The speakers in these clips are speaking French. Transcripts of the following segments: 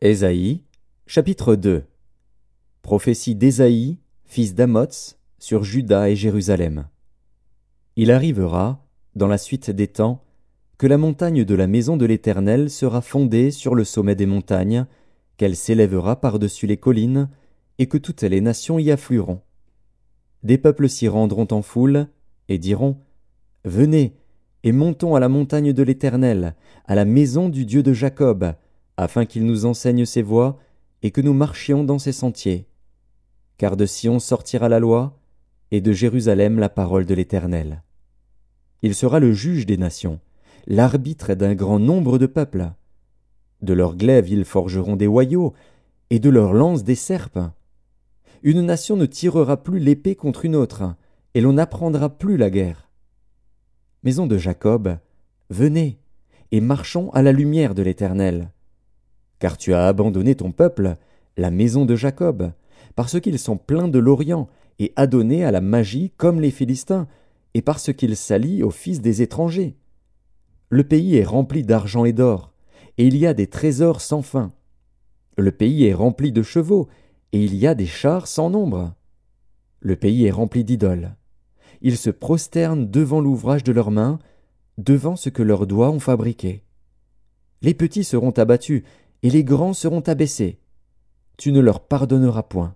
Ésaïe, chapitre 2. Prophétie d'Ésaïe, fils d'Amots, sur Juda et Jérusalem. Il arrivera, dans la suite des temps, que la montagne de la maison de l'Éternel sera fondée sur le sommet des montagnes, qu'elle s'élèvera par-dessus les collines, et que toutes les nations y afflueront. Des peuples s'y rendront en foule, et diront: Venez, et montons à la montagne de l'Éternel, à la maison du Dieu de Jacob, afin qu'il nous enseigne ses voies, et que nous marchions dans ses sentiers. Car de Sion sortira la loi, et de Jérusalem la parole de l'Éternel. Il sera le juge des nations, l'arbitre d'un grand nombre de peuples. De leurs glaives ils forgeront des hoyaux, et de leurs lances des serpes. Une nation ne tirera plus l'épée contre une autre, et l'on n'apprendra plus la guerre. Maison de Jacob, venez, et marchons à la lumière de l'Éternel. Car tu as abandonné ton peuple, la maison de Jacob, parce qu'ils sont pleins de l'Orient, et adonnés à la magie comme les Philistins, et parce qu'ils s'allient aux fils des étrangers. Le pays est rempli d'argent et d'or, et il y a des trésors sans fin. Le pays est rempli de chevaux, et il y a des chars sans nombre. Le pays est rempli d'idoles. Ils se prosternent devant l'ouvrage de leurs mains, devant ce que leurs doigts ont fabriqué. Les petits seront abattus, et les grands seront abaissés. Tu ne leur pardonneras point.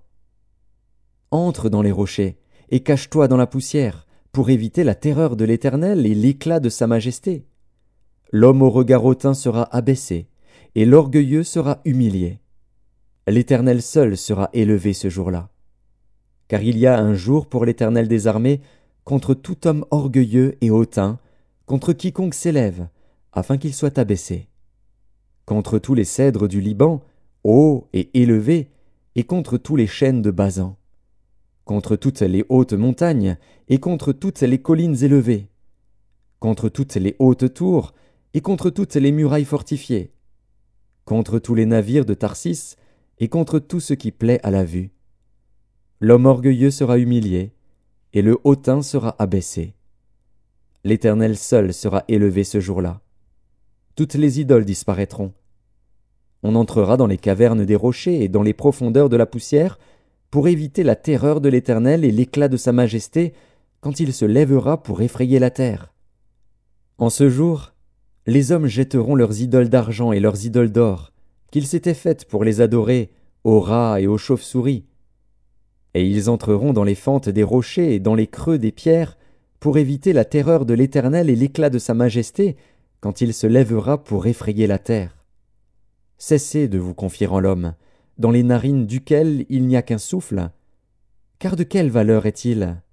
Entre dans les rochers, et cache-toi dans la poussière, pour éviter la terreur de l'Éternel et l'éclat de sa majesté. L'homme au regard hautain sera abaissé, et l'orgueilleux sera humilié. L'Éternel seul sera élevé ce jour-là. Car il y a un jour pour l'Éternel des armées, contre tout homme orgueilleux et hautain, contre quiconque s'élève, afin qu'il soit abaissé. Contre tous les cèdres du Liban, hauts et élevés, et contre tous les chênes de Basan. Contre toutes les hautes montagnes, et contre toutes les collines élevées. Contre toutes les hautes tours, et contre toutes les murailles fortifiées. Contre tous les navires de Tarsis, et contre tout ce qui plaît à la vue. L'homme orgueilleux sera humilié, et le hautain sera abaissé. L'Éternel seul sera élevé ce jour-là. Toutes les idoles disparaîtront. On entrera dans les cavernes des rochers et dans les profondeurs de la poussière, pour éviter la terreur de l'Éternel et l'éclat de sa majesté, quand il se lèvera pour effrayer la terre. En ce jour, les hommes jetteront leurs idoles d'argent et leurs idoles d'or, qu'ils s'étaient faites pour les adorer, aux rats et aux chauves-souris. Et ils entreront dans les fentes des rochers et dans les creux des pierres, pour éviter la terreur de l'Éternel et l'éclat de sa majesté, quand il se lèvera pour effrayer la terre. Cessez de vous confier en l'homme, dans les narines duquel il n'y a qu'un souffle. Car de quelle valeur est-il?